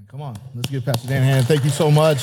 Come on, let's give Pastor Dan a hand. Thank you so much.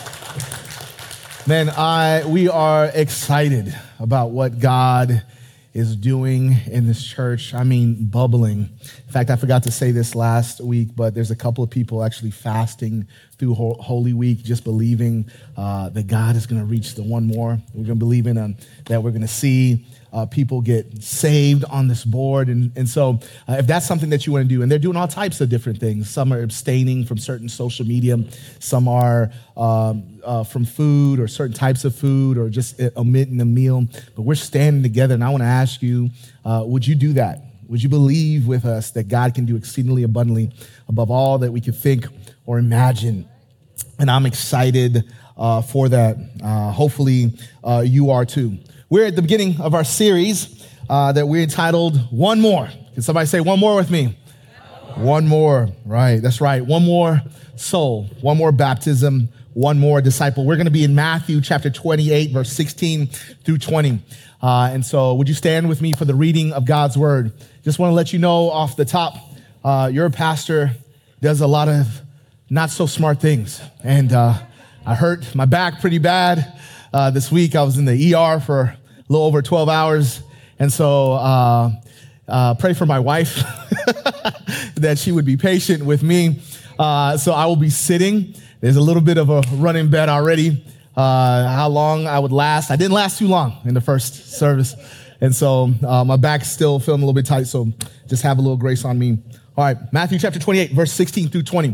Man, we are excited about what God is doing in this church. I mean, bubbling. In fact, I forgot to say this last week, but there's a couple of people actually fasting through Holy Week, just believing that God is going to reach the one more. We're going to believe in that we're going to see people get saved on this board. And so if that's something that you want to do, and they're doing all types of different things. Some are abstaining from certain social media. Some are from food or certain types of food or just omitting a meal. But we're standing together, and I want to ask you, would you do that? Would you believe with us that God can do exceedingly abundantly above all that we could think or imagine? And I'm excited for that. Hopefully you are too. We're at the beginning of our series that we entitled One More. Can somebody say one more with me? One more. Right, that's right. One more soul, one more baptism, one more disciple. We're going to be in Matthew chapter 28, verse 16 through 20. And so would you stand with me for the reading of God's word? Just want to let you know off the top, your pastor does a lot of not so smart things. And I hurt my back pretty bad. This week I was in the ER for a little over 12 hours. And so pray for my wife that she would be patient with me. So I will be sitting. There's a little bit of a running bet already. How long I would last. I didn't last too long in the first service. And so my back's still feeling a little bit tight. So just have a little grace on me. All right, Matthew chapter 28, verse 16 through 20.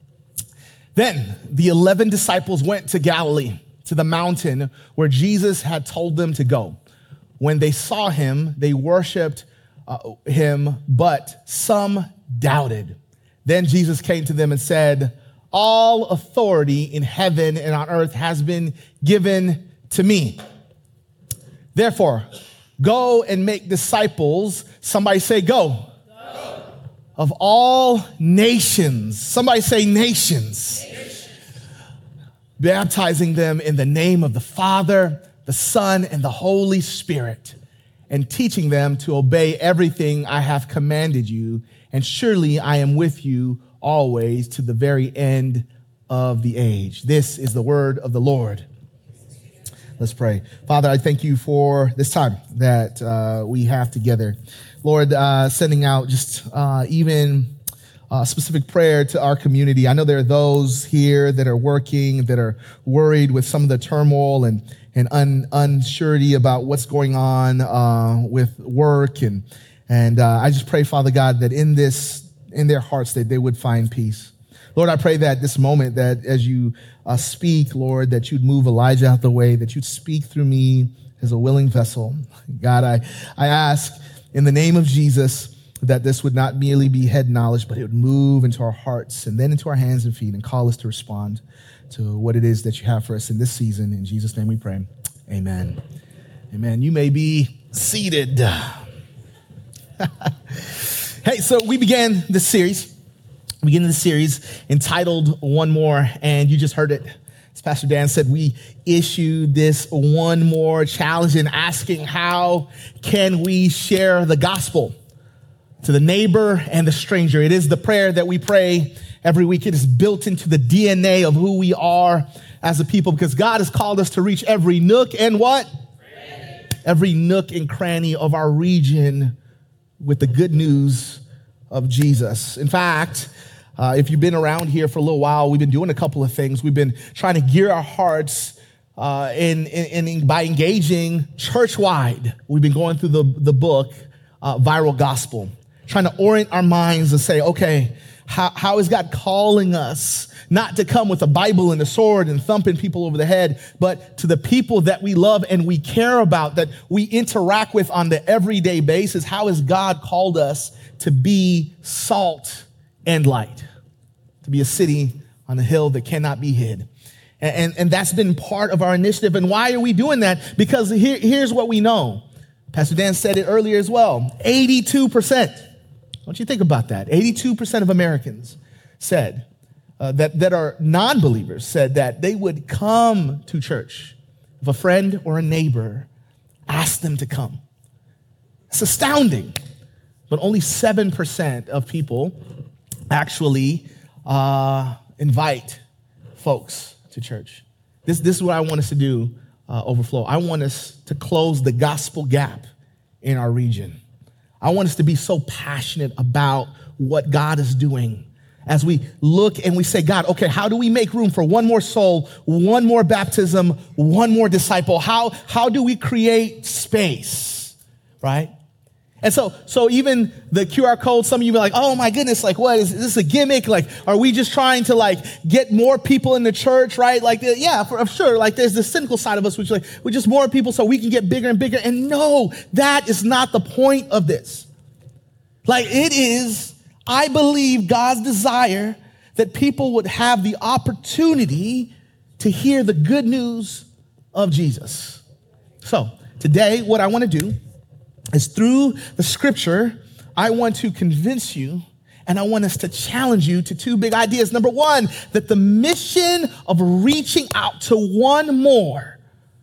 Then the 11 disciples went to Galilee, to the mountain where Jesus had told them to go. When they saw him, they worshiped him, but some doubted. Then Jesus came to them and said, all authority in heaven and on earth has been given to me. Therefore, go and make disciples. Somebody say go. Of all nations. Somebody say nations. Baptizing them in the name of the Father, the Son, and the Holy Spirit, and teaching them to obey everything I have commanded you. And surely I am with you always to the very end of the age. This is the word of the Lord. Let's pray. Father, I thank you for this time that we have together. Lord, sending out just even specific prayer to our community. I know there are those here that are working, that are worried with some of the turmoil and unsurety about what's going on with work. And I just pray, Father God, that in their hearts that they would find peace. Lord, I pray that this moment that as you speak, Lord, that you'd move Elijah out the way, that you'd speak through me as a willing vessel. God, I ask in the name of Jesus that this would not merely be head knowledge, but it would move into our hearts and then into our hands and feet and call us to respond to what it is that you have for us in this season. In Jesus' name we pray. Amen. Amen. You may be seated. Hey, so we began this series. Entitled One More, and you just heard it. As Pastor Dan said, we issued this one more challenge in asking how can we share the gospel to the neighbor and the stranger. It is the prayer that we pray every week. It is built into the DNA of who we are as a people because God has called us to reach every nook and what? Cranny. Every nook and cranny of our region with the good news of Jesus. In fact, if you've been around here for a little while, we've been doing a couple of things. We've been trying to gear our hearts by engaging church-wide. We've been going through the book, Viral Gospel, trying to orient our minds and say, okay, how is God calling us not to come with a Bible and a sword and thumping people over the head, but to the people that we love and we care about, that we interact with on the everyday basis? How has God called us to be salt and light, to be a city on a hill that cannot be hid? And that's been part of our initiative. And why are we doing that? Because here's what we know. Pastor Dan said it earlier as well. 82%. Don't you think about that? 82% of Americans said that are non-believers said that they would come to church if a friend or a neighbor asked them to come. It's astounding. But only 7% of people actually invite folks to church. This is what I want us to do, Overflow. I want us to close the gospel gap in our region. I want us to be so passionate about what God is doing as we look and we say, God, okay, how do we make room for one more soul, one more baptism, one more disciple? How do we create space, right? And so even the QR code, some of you be like, oh my goodness, like what, is this a gimmick? Like, are we just trying to like get more people in the church, right? Like, yeah, for sure. Like there's the cynical side of us, which like, we're just more people so we can get bigger and bigger. And no, that is not the point of this. Like it is, I believe, God's desire that people would have the opportunity to hear the good news of Jesus. So today, what I want to do is through the scripture, I want to convince you and I want us to challenge you to two big ideas. Number one, that the mission of reaching out to one more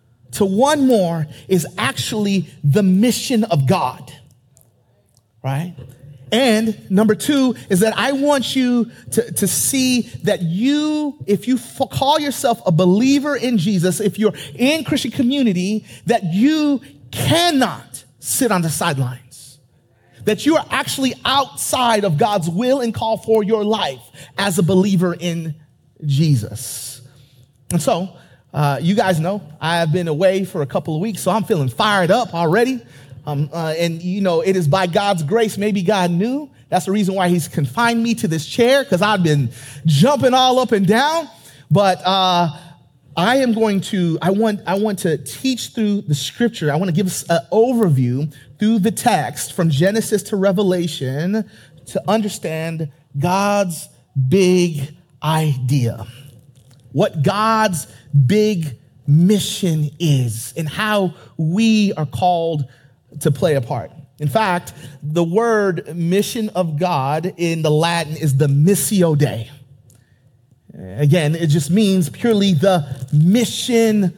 is actually the mission of God, right? And number two is that I want you to see that if you call yourself a believer in Jesus, if you're in Christian community, that you cannot sit on the sidelines, that you are actually outside of God's will and call for your life as a believer in Jesus. And so, you guys know I have been away for a couple of weeks, so I'm feeling fired up already. And you know, it is by God's grace. Maybe God knew. That's the reason why he's confined me to this chair, because I've been jumping all up and down. But I want to teach through the scripture. I want to give us an overview through the text from Genesis to Revelation to understand God's big idea, what God's big mission is, and how we are called to play a part. In fact, the word mission of God in the Latin is the Missio Dei. Again, it just means purely the mission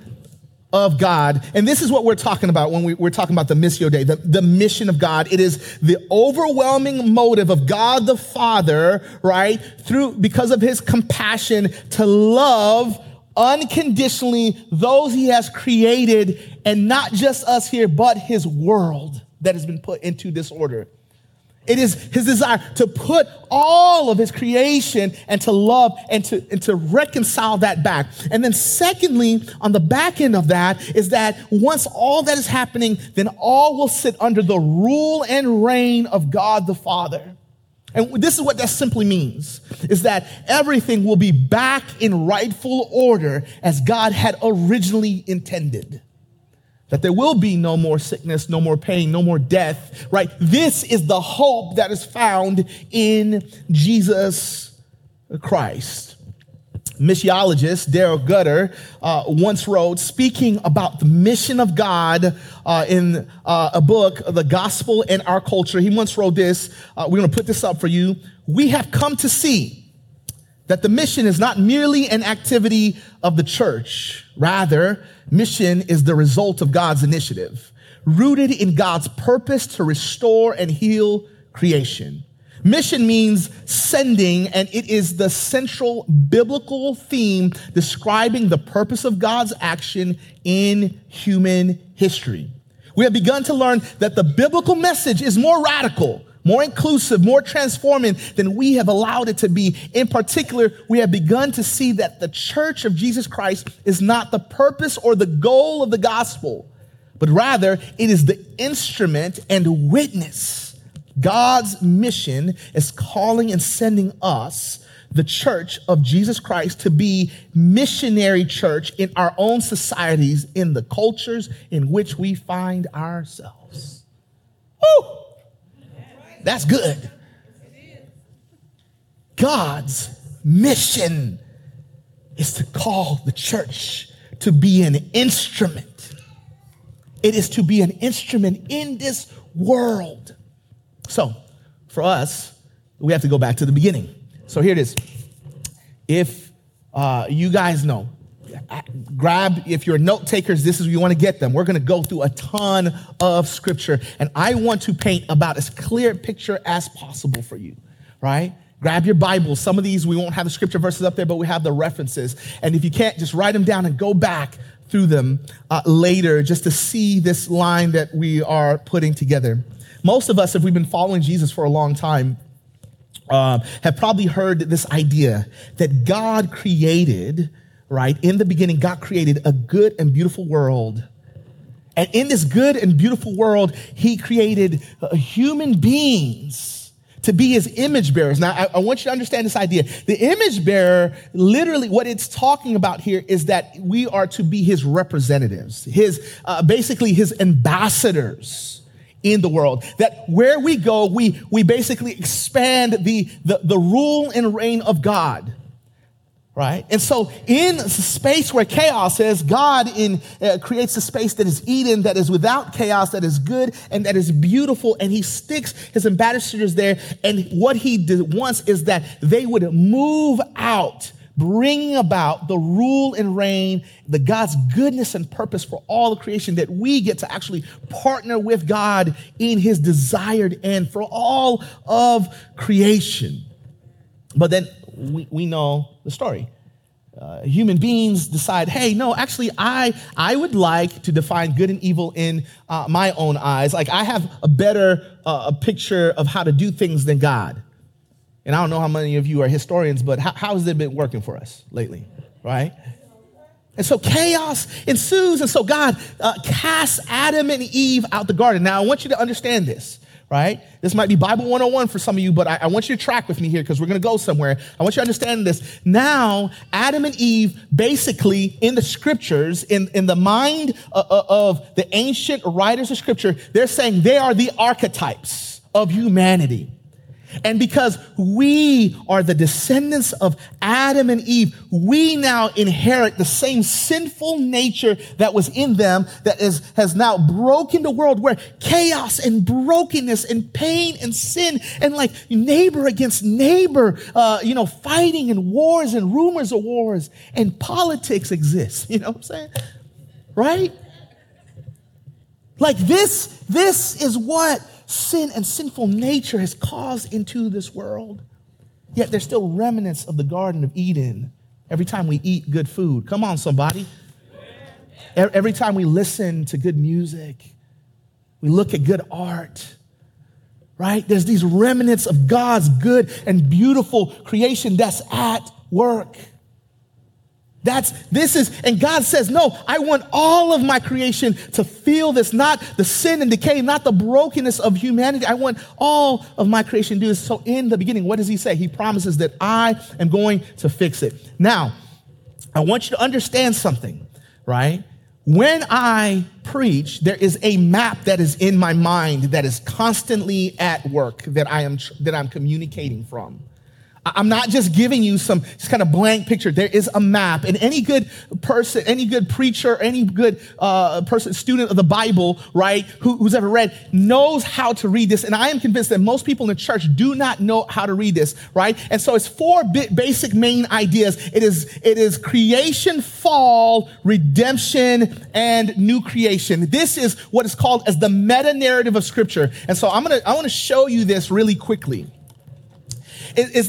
of God. And this is what we're talking about when we're talking about the Missio Dei, the mission of God. It is the overwhelming motive of God the Father, right? Because of his compassion to love unconditionally those he has created, and not just us here, but his world that has been put into disorder. It is his desire to put all of his creation and to love and to reconcile that back. And then secondly, on the back end of that is that once all that is happening, then all will sit under the rule and reign of God the Father. And this is what that simply means, is that everything will be back in rightful order as God had originally intended. That there will be no more sickness, no more pain, no more death, right? This is the hope that is found in Jesus Christ. Missiologist Darrell Gutter once wrote, speaking about the mission of God in a book, The Gospel and Our Culture. He once wrote this. We're going to put this up for you. We have come to see that the mission is not merely an activity of the church. Rather, mission is the result of God's initiative, rooted in God's purpose to restore and heal creation. Mission means sending, and it is the central biblical theme describing the purpose of God's action in human history. We have begun to learn that the biblical message is more radical, more inclusive, more transforming than we have allowed it to be. In particular, we have begun to see that the church of Jesus Christ is not the purpose or the goal of the gospel, but rather it is the instrument and witness. God's mission is calling and sending us, the church of Jesus Christ, to be missionary church in our own societies, in the cultures in which we find ourselves. Woo! That's good. God's mission is to call the church to be an instrument. It is to be an instrument in this world. So, for us, we have to go back to the beginning. So here it is. If you guys know, if you're note takers, this is where you want to get them. We're going to go through a ton of scripture, and I want to paint about as clear a picture as possible for you, right? Grab your Bible. Some of these, we won't have the scripture verses up there, but we have the references. And if you can't, just write them down and go back through them later just to see this line that we are putting together. Most of us, if we've been following Jesus for a long time, have probably heard this idea that God created, right? In the beginning, God created a good and beautiful world. And in this good and beautiful world, he created human beings to be his image bearers. Now, I want you to understand this idea. The image bearer, literally what it's talking about here is that we are to be his representatives, basically his ambassadors in the world. That where we go, we basically expand the rule and reign of God. Right? And so in the space where chaos is, God creates a space that is Eden, that is without chaos, that is good, and that is beautiful, and he sticks his ambassadors there, and what he wants is that they would move out, bringing about the rule and reign, the God's goodness and purpose for all of creation, that we get to actually partner with God in his desired end for all of creation. But then we know the story. Human beings decide, hey, no, actually, I would like to define good and evil in my own eyes. Like, I have a better picture of how to do things than God. And I don't know how many of you are historians, but how has it been working for us lately, right? And so chaos ensues, and so God casts Adam and Eve out the garden. Now, I want you to understand this. Right? This might be Bible 101 for some of you, but I want you to track with me here because we're going to go somewhere. I want you to understand this. Now, Adam and Eve, basically in the scriptures, in the mind of the ancient writers of scripture, they're saying they are the archetypes of humanity. And because we are the descendants of Adam and Eve, we now inherit the same sinful nature that was in them that has now broken the world, where chaos and brokenness and pain and sin and like neighbor against neighbor, fighting and wars and rumors of wars and politics exist. You know what I'm saying? Right? Like this is what sin and sinful nature has caused into this world. Yet there's still remnants of the Garden of Eden every time we eat good food. Come on, somebody. Every time we listen to good music, we look at good art, right? There's these remnants of God's good and beautiful creation that's at work. And God says, no, I want all of my creation to feel this, not the sin and decay, not the brokenness of humanity. I want all of my creation to do this. So in the beginning, what does he say? He promises that I am going to fix it. Now, I want you to understand something, right? When I preach, there is a map that is in my mind that is constantly at work that I'm communicating from. I'm not just giving you some just kind of blank picture. There is a map, and any good person, any good preacher, any good student of the Bible, right, who's ever read, knows how to read this. And I am convinced that most people in the church do not know how to read this, right? And so it's four basic main ideas. It is creation, fall, redemption, and new creation. This is what is called as the meta narrative of Scripture. And so I want to show you this really quickly. This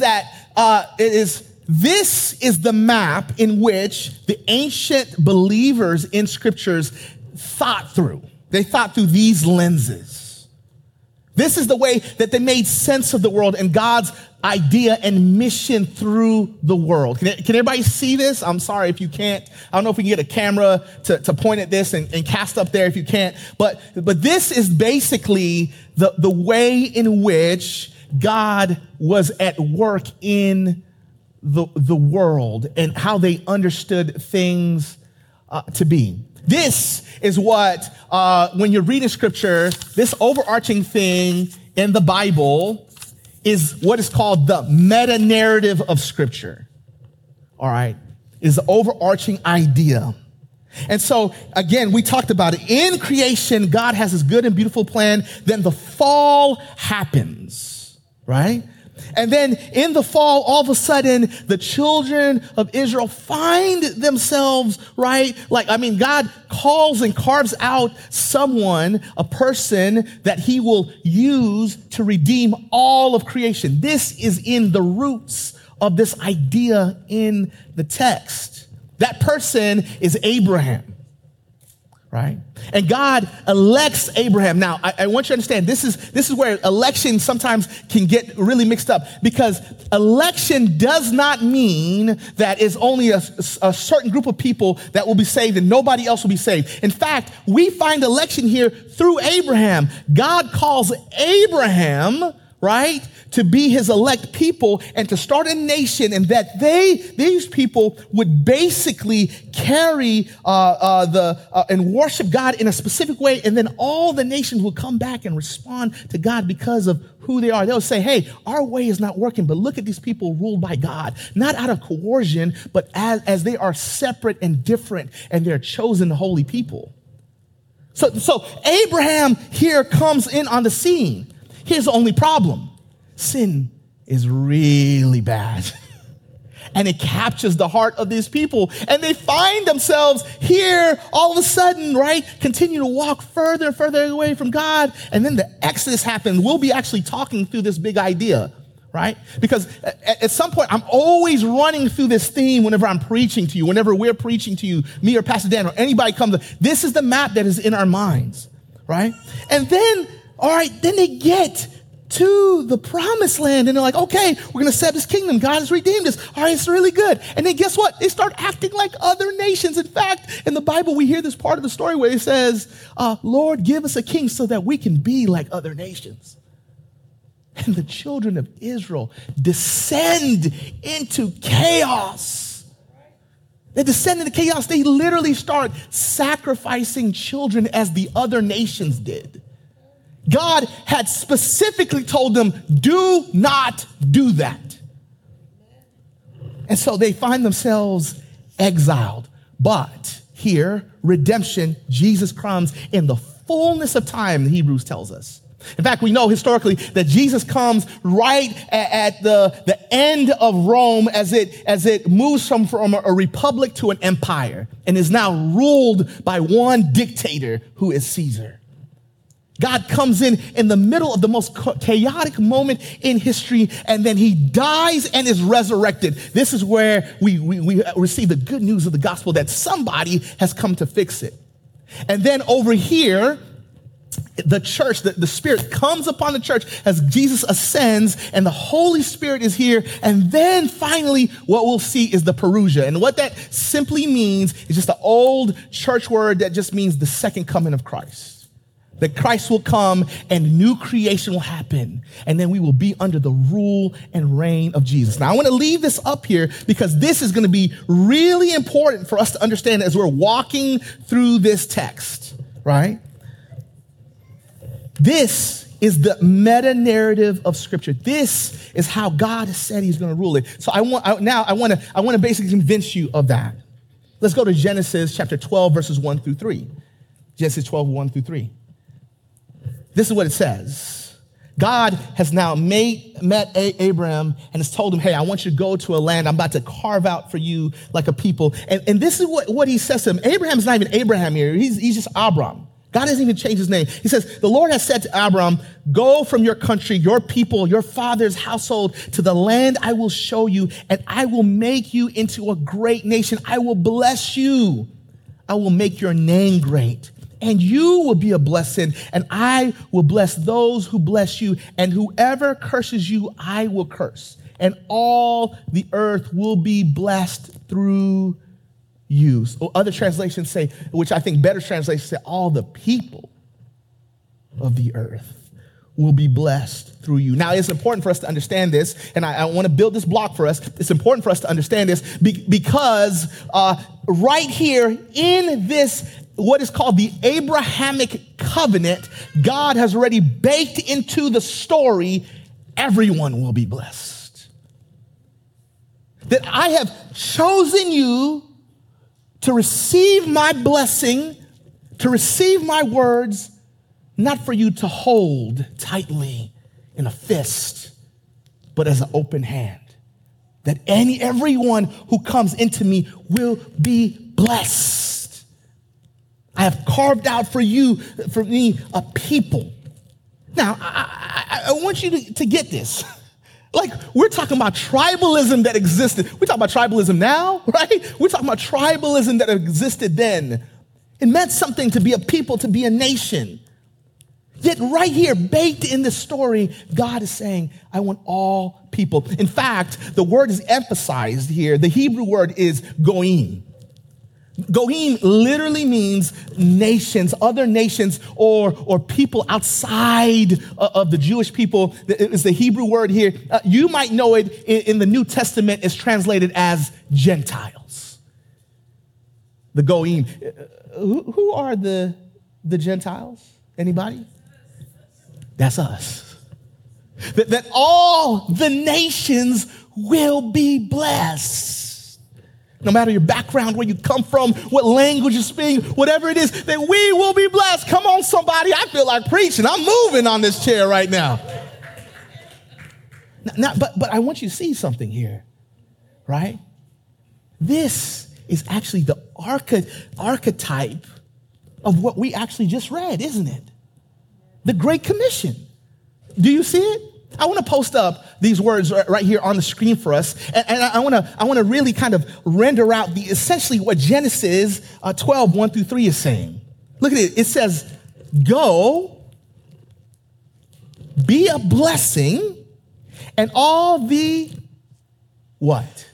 is the map in which the ancient believers in scriptures thought through. They thought through these lenses. This is the way that they made sense of the world and God's idea and mission through the world. Can everybody see this? I'm sorry if you can't. I don't know if we can get a camera to point at this and cast up there if you can't. But this is basically the way in which God was at work in the world and how they understood things to be. This is what, when you're reading scripture, this overarching thing in the Bible is what is called the meta-narrative of scripture. All right? It is the overarching idea. And so, again, we talked about it. In creation, God has this good and beautiful plan. Then the fall happens. Right? And then in the fall, all of a sudden, the children of Israel find themselves, right? God calls and carves out someone, a person that he will use to redeem all of creation. This is in the roots of this idea in the text. That person is Abraham. Right? And God elects Abraham. Now, I want you to understand, this is where election sometimes can get really mixed up, because election does not mean that it's only a certain group of people that will be saved and nobody else will be saved. In fact, we find election here through Abraham. God calls Abraham, right, to be his elect people and to start a nation, and that these people would basically carry and worship God in a specific way, and then all the nations will come back and respond to God because of who they are. They'll say, hey, our way is not working, but look at these people ruled by God, not out of coercion, but as they are separate and different, and they're chosen holy people. So Abraham here comes in on the scene. Here's the only problem. Sin is really bad. And it captures the heart of these people. And they find themselves here all of a sudden, right? Continue to walk further and further away from God. And then the Exodus happens. We'll be actually talking through this big idea, right? Because at some point, I'm always running through this theme whenever I'm preaching to you, whenever we're preaching to you, me or Pastor Dan or anybody comes. This is the map that is in our minds, right? And then, all right, then they get to the promised land, and they're like, okay, we're going to set this kingdom. God has redeemed us. All right, it's really good. And then guess what? They start acting like other nations. In fact, in the Bible, we hear this part of the story where it says, Lord, give us a king so that we can be like other nations. And the children of Israel descend into chaos. They descend into chaos. They literally start sacrificing children as the other nations did. God had specifically told them, do not do that. And so they find themselves exiled. But here, redemption, Jesus comes in the fullness of time, the Hebrews tells us. In fact, we know historically that Jesus comes right at the end of Rome as it moves from a republic to an empire and is now ruled by one dictator who is Caesar. God comes in the middle of the most chaotic moment in history, and then he dies and is resurrected. This is where we receive the good news of the gospel that somebody has come to fix it. And then over here, the church, the Spirit comes upon the church as Jesus ascends, and the Holy Spirit is here. And then finally, what we'll see is the parousia. And what that simply means is just an old church word that just means the second coming of Christ. That Christ will come and new creation will happen. And then we will be under the rule and reign of Jesus. Now, I want to leave this up here because this is going to be really important for us to understand as we're walking through this text, right? This is the meta narrative of Scripture. This is how God has said he's going to rule it. So I want to basically convince you of that. Let's go to Genesis chapter 12, verses 1 through 3. Genesis 12, 1 through 3. This is what it says. God has now met Abraham and has told him, hey, I want you to go to a land I'm about to carve out for you like a people. And this is what he says to him. Abraham's not even Abraham here. He's just Abram. God hasn't even changed his name. He says, the Lord has said to Abram, go from your country, your people, your father's household to the land I will show you, and I will make you into a great nation. I will bless you. I will make your name great. And you will be a blessing, and I will bless those who bless you, and whoever curses you, I will curse. And all the earth will be blessed through you. So other translations say, which I think better translations say, all the people of the earth will be blessed through you. Now, it's important for us to understand this, and I want to build this block for us. It's important for us to understand this because right here in this what is called the Abrahamic covenant, God has already baked into the story, everyone will be blessed. That I have chosen you to receive my blessing, to receive my words, not for you to hold tightly in a fist, but as an open hand. That everyone who comes into me will be blessed. I have carved out for me, a people. Now, I want you to get this. Like, we're talking about tribalism that existed. We talk about tribalism now, right? We're talking about tribalism that existed then. It meant something to be a people, to be a nation. Yet right here, baked in the story, God is saying, I want all people. In fact, the word is emphasized here. The Hebrew word is goyim. Goyim literally means nations, other nations, or people outside of the Jewish people. It's the Hebrew word here. You might know it in the New Testament. It's translated as Gentiles. The Goyim. Who are the Gentiles? Anybody? That's us. That all the nations will be blessed. No matter your background, where you come from, what language you speak, whatever it is, that we will be blessed. Come on, somebody. I feel like preaching. I'm moving on this chair right now. But I want you to see something here, right? This is actually the archetype of what we actually just read, isn't it? The Great Commission. Do you see it? I want to post up these words right here on the screen for us, and I want to really kind of render out essentially what Genesis 12, 1 through 3 is saying. Look at it. It says, go, be a blessing, and all the what?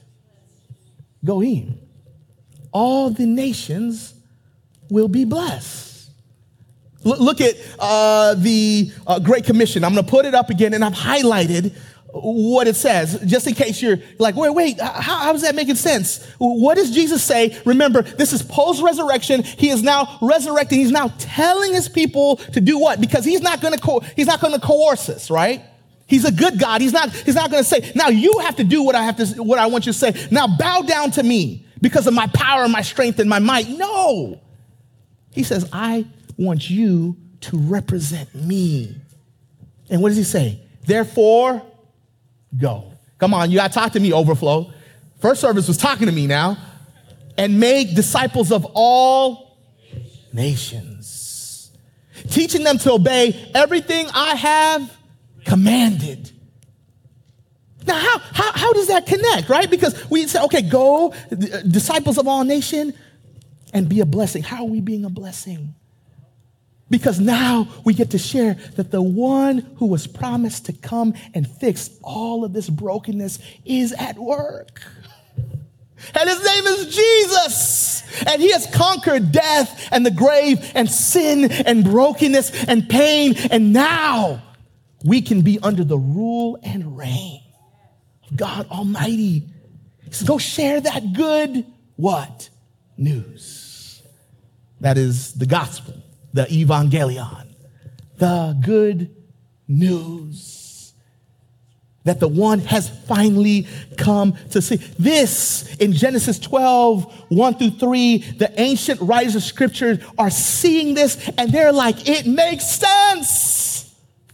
Goyim. All the nations will be blessed. Look at the Great Commission. I'm going to put it up again, and I've highlighted what it says, just in case you're like, wait, how is that making sense? What does Jesus say? Remember, this is post-resurrection. He is now resurrecting. He's now telling his people to do what? Because he's not going to coerce us, right? He's a good God. He's not going to say, now you have to do what I want you to say. Now bow down to me because of my power and my strength and my might. No. He says, I want you to represent me. And what does he say? Therefore, go. Come on, you got to talk to me, Overflow. First service was talking to me now. And make disciples of all nations, teaching them to obey everything I have commanded. Now, how does that connect, right? Because we say, okay, go, disciples of all nations, and be a blessing. How are we being a blessing? Because now we get to share that the one who was promised to come and fix all of this brokenness is at work. And his name is Jesus. And he has conquered death and the grave and sin and brokenness and pain. And now we can be under the rule and reign of God Almighty. So go share that good what? News. That is the gospel. The evangelion, the good news that the one has finally come to see. This in Genesis 12, 1 through 3, the ancient writers of scripture are seeing this and they're like, it makes sense.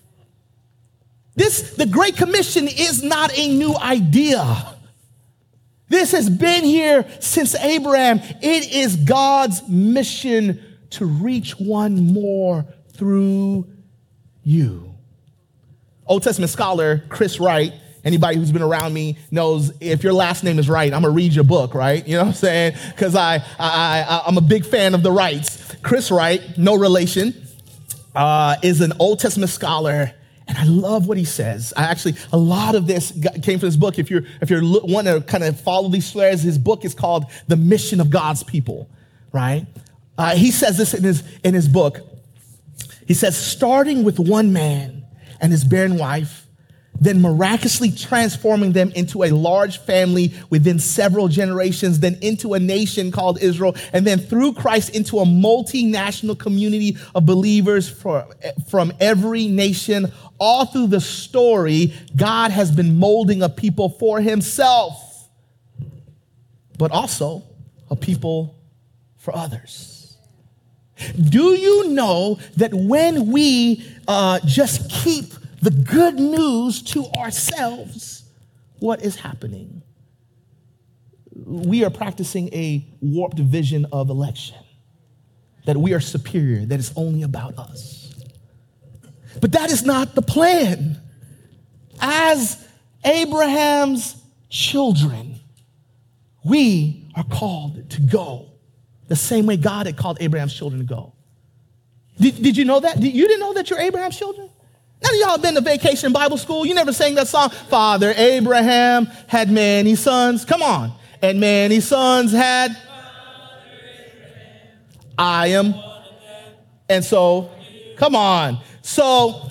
The Great Commission is not a new idea. This has been here since Abraham. It is God's mission to reach one more through you. Old Testament scholar Chris Wright, anybody who's been around me knows if your last name is Wright, I'm gonna read your book, right? You know what I'm saying? Because I'm a big fan of the Wrights. Chris Wright, no relation, is an Old Testament scholar, and I love what he says. A lot of this came from his book. If you want to kind of follow these threads, his book is called The Mission of God's People, right? He says this in his book. He says, starting with one man and his barren wife, then miraculously transforming them into a large family within several generations, then into a nation called Israel, and then through Christ into a multinational community of believers from every nation. All through the story, God has been molding a people for himself, but also a people for others. Do you know that when we just keep the good news to ourselves what is happening. We are practicing a warped vision of election, that we are superior, that it's only about us. But that is not the plan. As Abraham's children, we are called to go the same way God had called Abraham's children to go. Did you know that? You didn't know that you're Abraham's children? None of y'all have been to vacation Bible school. You never sang that song, Father Abraham had many sons. Come on. And many sons had I am. And so, come on. So,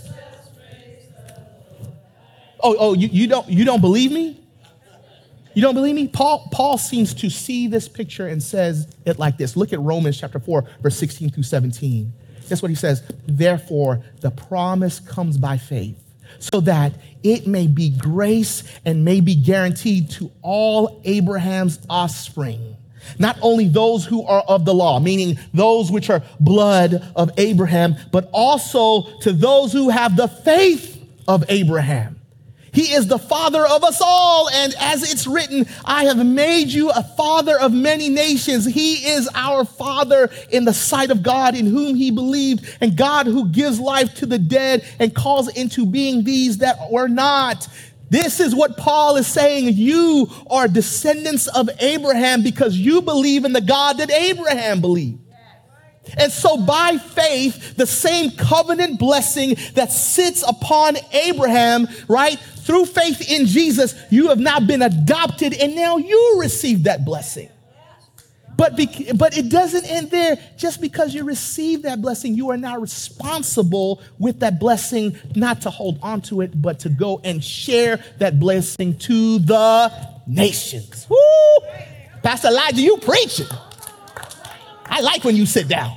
you don't believe me? You don't believe me? Paul seems to see this picture and says it like this. Look at Romans chapter 4, verse 16 through 17. That's what he says. Therefore, the promise comes by faith, so that it may be grace and may be guaranteed to all Abraham's offspring. Not only those who are of the law, meaning those which are blood of Abraham, but also to those who have the faith of Abraham. He is the father of us all. And as it's written, I have made you a father of many nations. He is our father in the sight of God, in whom he believed, and God who gives life to the dead and calls into being these that were not. This is what Paul is saying. You are descendants of Abraham because you believe in the God that Abraham believed. And so by faith, the same covenant blessing that sits upon Abraham, right? Through faith in Jesus, you have now been adopted and now you receive that blessing. But it doesn't end there. Just because you receive that blessing, you are now responsible with that blessing, not to hold on to it, but to go and share that blessing to the nations. Woo! Pastor Elijah, you preaching. I like when you sit down.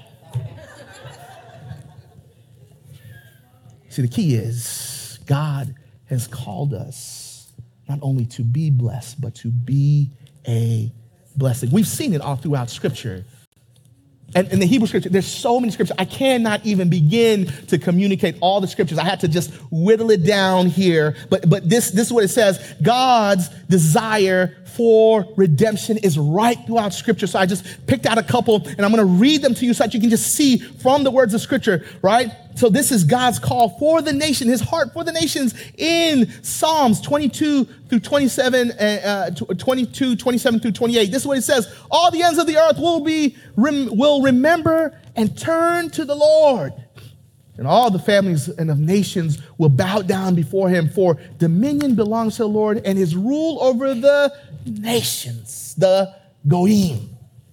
See, the key is God has called us not only to be blessed, but to be a blessing. We've seen it all throughout Scripture. And in the Hebrew Scripture, there's so many scriptures. I cannot even begin to communicate all the scriptures. I had to just whittle it down here. But this is what it says. God's desire for redemption is right throughout Scripture. So I just picked out a couple, and I'm going to read them to you so that you can just see from the words of Scripture, right? So this is God's call for the nation, his heart for the nations in Psalms 22 through 27, 22, 27 through 28. This is what it says. All the ends of the earth will remember and turn to the Lord. And all the families and of nations will bow down before him, for dominion belongs to the Lord and his rule over the nations, the Goyim.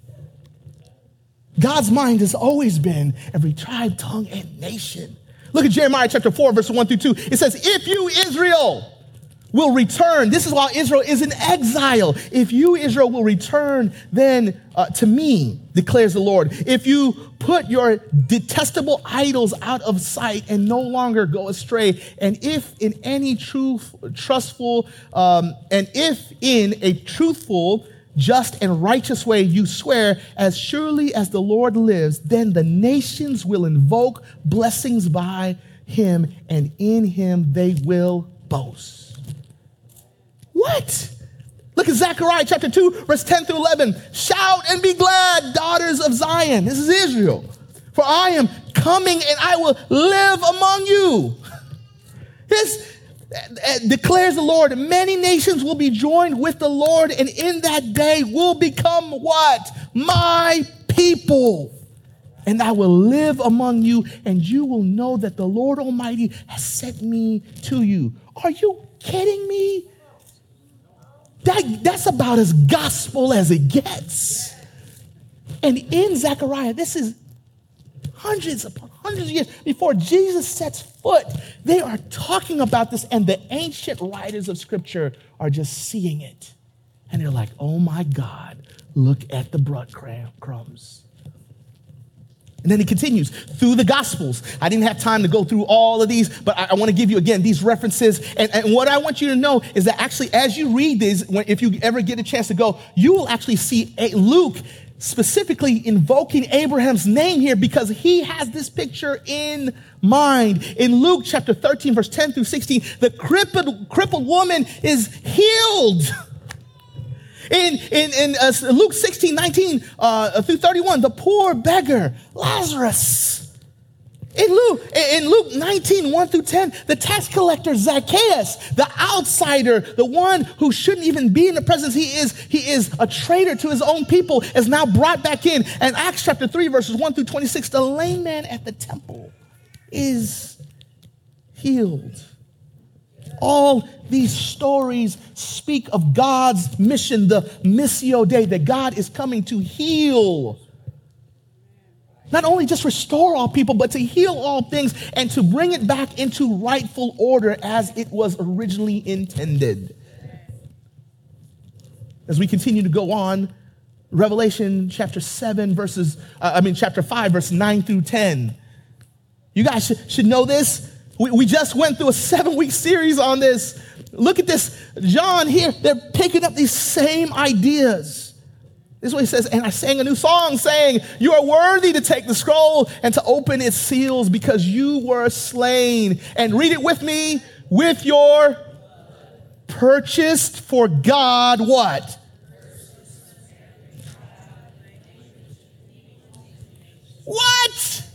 God's mind has always been every tribe, tongue, and nation. Look at Jeremiah chapter 4, verse 1 through 2. It says, if you, Israel, will return. This is why Israel is in exile. If you, Israel, will return then to me, declares the Lord. If you put your detestable idols out of sight and no longer go astray, and if in any trustful, just and righteous way you swear, as surely as the Lord lives, then the nations will invoke blessings by him, and in him they will boast. What? Look at Zechariah chapter 2, verse 10 through 11. Shout and be glad, daughters of Zion. This is Israel. For I am coming and I will live among you. This declares the Lord. Many nations will be joined with the Lord, and in that day will become what? My people. And I will live among you, and you will know that the Lord Almighty has sent me to you. Are you kidding me? That's about as gospel as it gets. And in Zechariah, this is hundreds upon hundreds of years before Jesus sets foot. They are talking about this, and the ancient writers of Scripture are just seeing it. And they're like, oh my God, look at the breadcrumbs. And then he continues through the Gospels. I didn't have time to go through all of these, but I want to give you, again, these references. And what I want you to know is that actually, as you read these, if you ever get a chance to go, you will actually see Luke specifically invoking Abraham's name here because he has this picture in mind. In Luke chapter 13, verse 10 through 16, the crippled woman is healed. In Luke 16, 19 through 31, the poor beggar, Lazarus. In Luke 19, 1 through 10, the tax collector, Zacchaeus, the outsider, the one who shouldn't even be in the presence, he is a traitor to his own people, is now brought back in. And Acts chapter 3, verses 1 through 26, the lame man at the temple is healed. All these stories speak of God's mission, the Missio Dei, that God is coming to heal. Not only just restore all people, but to heal all things and to bring it back into rightful order as it was originally intended. As we continue to go on, Revelation chapter 5, verse 9 through 10. You guys should know this. We just went through a 7-week series on this. Look at this. John here, they're picking up these same ideas. This is what he says, and I sang a new song saying, you are worthy to take the scroll and to open its seals because you were slain. And read it with me, with your purchased for God what? What?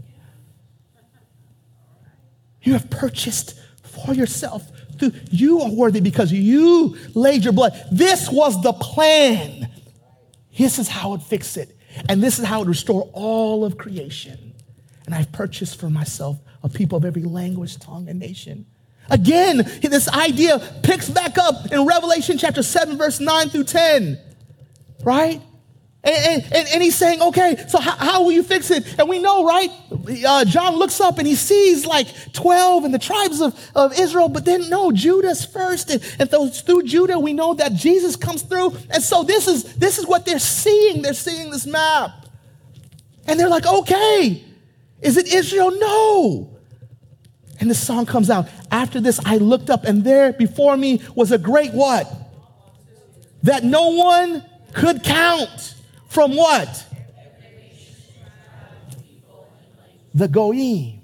You have purchased for yourself. You are worthy because you laid your blood. This was the plan. This is how it fixed it. And this is how it restored all of creation. And I've purchased for myself a people of every language, tongue, and nation. Again, this idea picks back up in Revelation chapter 7, verse 9 through 10. Right? And he's saying, okay, so how will you fix it? And we know, right? John looks up and he sees like 12 in the tribes of Israel, but then no, Judah's first. And through Judah, we know that Jesus comes through. And so this is what they're seeing. They're seeing this map. And they're like, okay, is it Israel? No. And the song comes out. After this, I looked up and there before me was a great what? That no one could count. From what? The Goyim.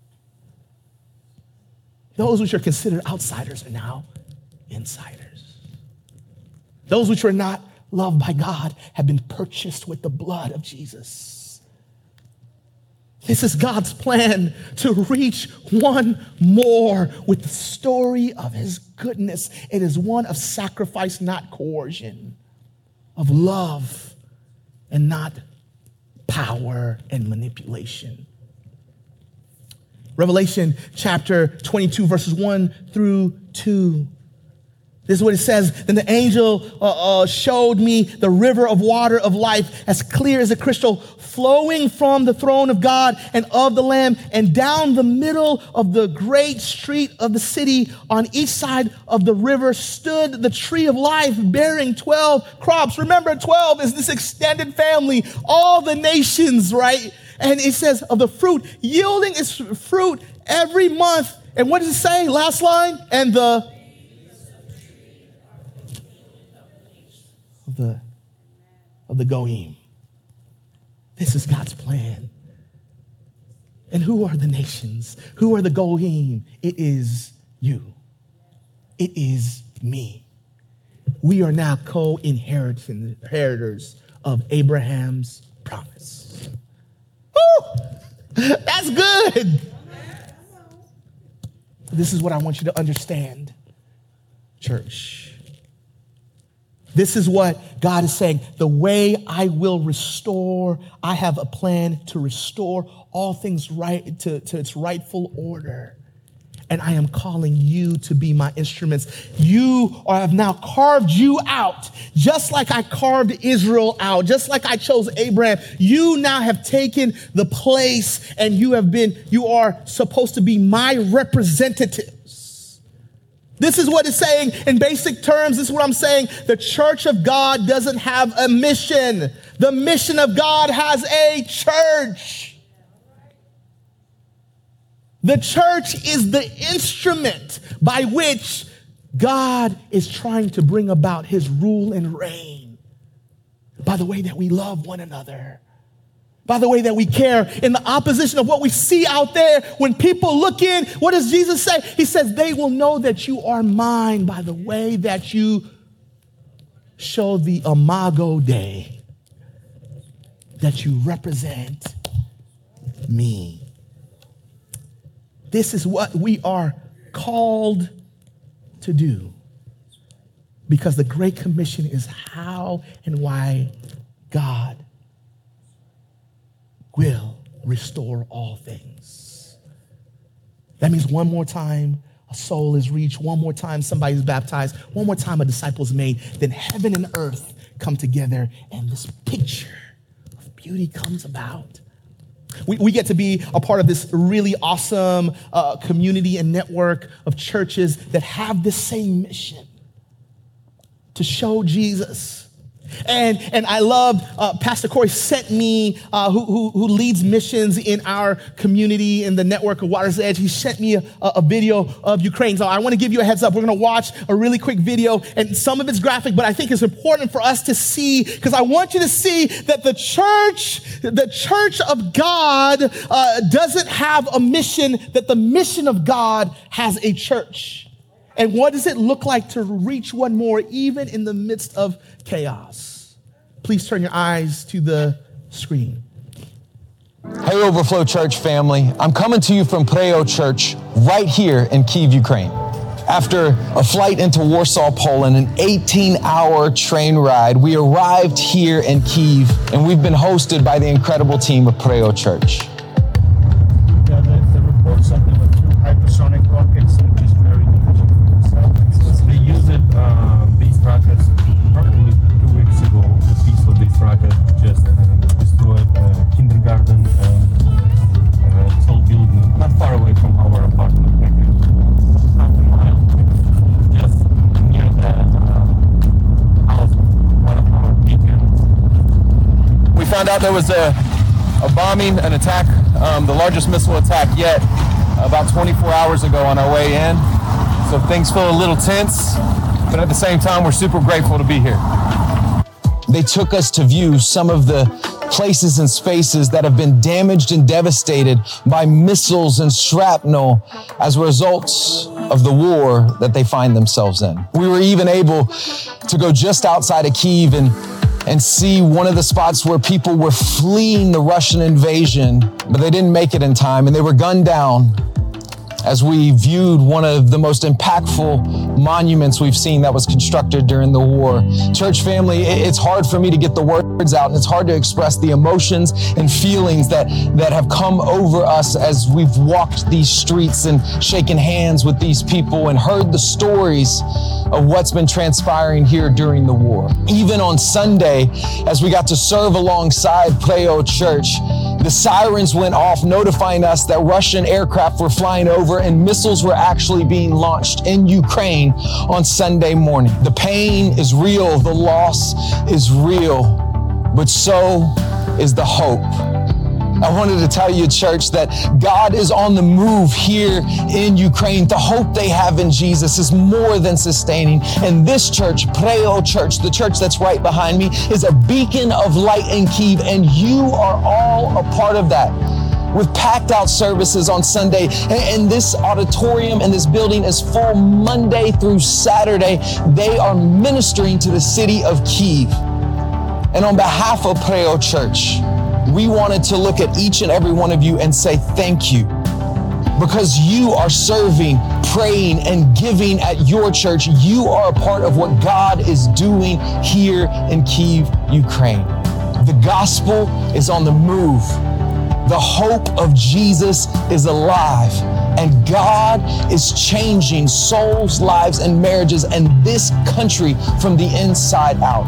Those which are considered outsiders are now insiders. Those which were not loved by God have been purchased with the blood of Jesus. This is God's plan to reach one more with the story of his goodness. It is one of sacrifice, not coercion, of love, and not power and manipulation. Revelation chapter 22, verses 1 through 2. This is what it says. Then the angel showed me the river of water of life, as clear as a crystal, flowing from the throne of God and of the Lamb, and down the middle of the great street of the city on each side of the river stood the tree of life, bearing 12 crops. Remember, 12 is this extended family, all the nations, right? And it says of the fruit, yielding its fruit every month. And what does it say? Last line, and the of the Goyim. This is God's plan. And who are the nations? Who are the Goyim? It is you. It is me. We are now co-inheritors of Abraham's promise. Woo! That's good. This is what I want you to understand, church. This is what God is saying. The way I will restore, I have a plan to restore all things right to its rightful order. And I am calling you to be my instruments. I have now carved you out, just like I carved Israel out, just like I chose Abraham. You now have taken the place, and you are supposed to be my representatives. This is what it's saying in basic terms. This is what I'm saying. The church of God doesn't have a mission. The mission of God has a church. The church is the instrument by which God is trying to bring about his rule and reign. by the way that we love one another, by the way that we care in the opposition of what we see out there. When people look in, what does Jesus say? He says, they will know that you are mine by the way that you show the Imago Dei, that you represent me. This is what we are called to do, because the Great Commission is how and why God will restore all things. That means one more time a soul is reached, one more time somebody's baptized, one more time a disciple is made, then heaven and earth come together and this picture of beauty comes about. We get to be a part of this really awesome community and network of churches that have this same mission to show Jesus. And I loved Pastor Corey sent me, who leads missions in our community in the network of Water's Edge. He sent me a video of Ukraine. So I want to give you a heads up. We're going to watch a really quick video, and some of it's graphic, but I think it's important for us to see, because I want you to see that the church of God doesn't have a mission, that the mission of God has a church. And what does it look like to reach one more, even in the midst of chaos? Please turn your eyes to the screen. Hey, Overflow Church family. I'm coming to you from Preo Church right here in Kyiv, Ukraine. After a flight into Warsaw, Poland, an 18-hour train ride, we arrived here in Kyiv, and we've been hosted by the incredible team of Preo Church. The reports of the two hypersonic rockets are just very difficult. They used these rockets probably 2 weeks ago. The piece of this rocket just destroyed a kindergarten and tall building not far away from our apartment, like half a mile, just near the house of one of our beacons. We found out there was a bombing, an attack, the largest missile attack yet, about 24 hours ago on our way in. So things feel a little tense, but at the same time, we're super grateful to be here. They took us to view some of the places and spaces that have been damaged and devastated by missiles and shrapnel as a result of the war that they find themselves in. We were even able to go just outside of Kyiv and see one of the spots where people were fleeing the Russian invasion, but they didn't make it in time, and they were gunned down as we viewed one of the most impactful monuments we've seen that was constructed during the war. Church family, it's hard for me to get the words out, and it's hard to express the emotions and feelings that have come over us as we've walked these streets and shaken hands with these people and heard the stories of what's been transpiring here during the war. Even on Sunday, as we got to serve alongside Preo Church, the sirens went off notifying us that Russian aircraft were flying over and missiles were actually being launched in Ukraine on Sunday morning. The pain is real, the loss is real, but so is the hope. I wanted to tell you, church, that God is on the move here in Ukraine. The hope they have in Jesus is more than sustaining. And this church, Preo Church, the church that's right behind me, is a beacon of light in Kyiv, and you are all a part of that. With packed out services on Sunday, and this auditorium and this building is full Monday through Saturday. They are ministering to the city of Kyiv. And on behalf of Preo Church, we wanted to look at each and every one of you and say thank you, because you are serving, praying, and giving at your church. You are a part of what God is doing here in Kyiv, Ukraine. The gospel is on the move. The hope of Jesus is alive, and God is changing souls, lives, and marriages and this country from the inside out.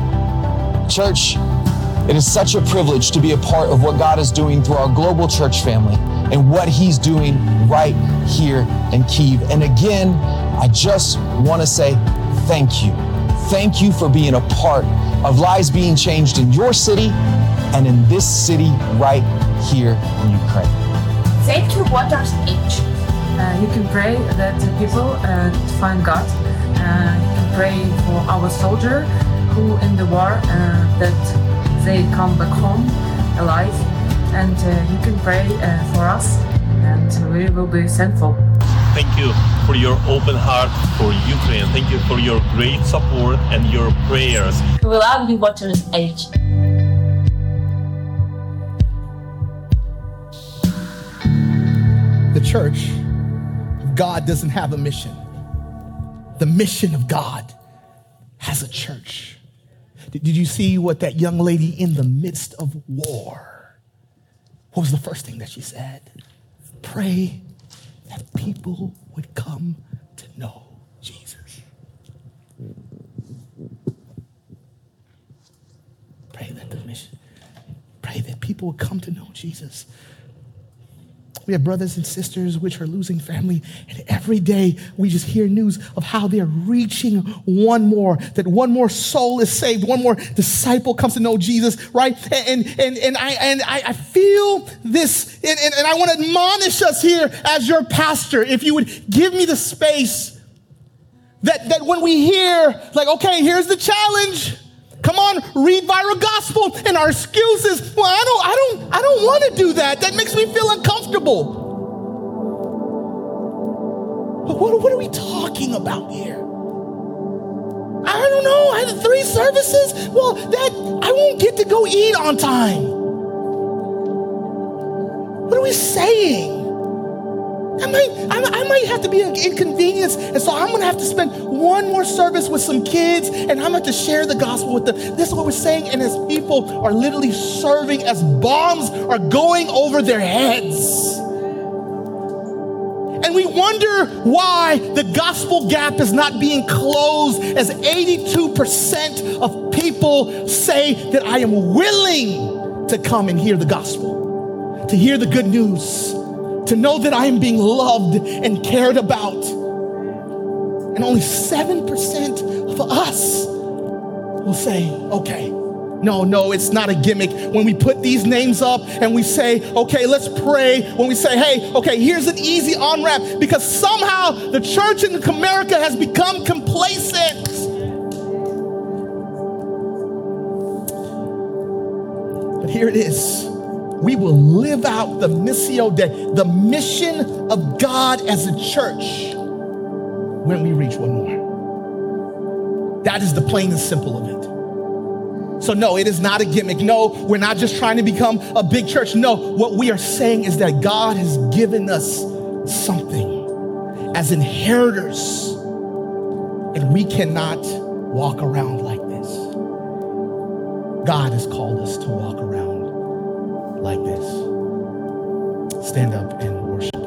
Church, it is such a privilege to be a part of what God is doing through our global church family and what He's doing right here in Kyiv. And again, I just want to say thank you. Thank you for being a part of lives being changed in your city and in this city right here in Ukraine. Thank you, Water's Edge. You can pray that people find God. You can pray for our soldier who in the war that they come back home alive. And you can pray for us, and we will be thankful. Thank you for your open heart for Ukraine. Thank you for your great support and your prayers. We love New Waters Edge. The church of God doesn't have a mission. The mission of God has a church. Did you see what that young lady in the midst of war, what was the first thing that she said? Pray that people would come to know Jesus. Pray that people would come to know Jesus. We have brothers and sisters which are losing family, and every day we just hear news of how they're reaching one more soul is saved, one more disciple comes to know Jesus, right? And I feel this, and I want to admonish us here as your pastor, if you would give me the space that when we hear, like, okay, here's the challenge. Come on, read viral gospel, and our excuses. Well, I don't want to do that. That makes me feel uncomfortable. But what are we talking about here? I don't know. I had 3 services. Well, I won't get to go eat on time. What are we saying? I might have to be an inconvenience, and so I'm going to have to spend one more service with some kids, and I'm going to have to share the gospel with them. This is what we're saying, and as people are literally serving, as bombs are going over their heads. And we wonder why the gospel gap is not being closed, as 82% of people say that I am willing to come and hear the gospel, to hear the good news, to know that I am being loved and cared about. And only 7% of us will say, okay, no, it's not a gimmick. When we put these names up and we say, okay, let's pray. When we say, hey, okay, here's an easy on-ramp, because somehow the church in America has become complacent. But here it is. We will live out the Missio Dei, the mission of God as a church, when we reach one more. That is the plain and simple of it. So no, it is not a gimmick. No, we're not just trying to become a big church. No, what we are saying is that God has given us something as inheritors, and we cannot walk around like this. God has called us to walk around like this. Stand up and worship.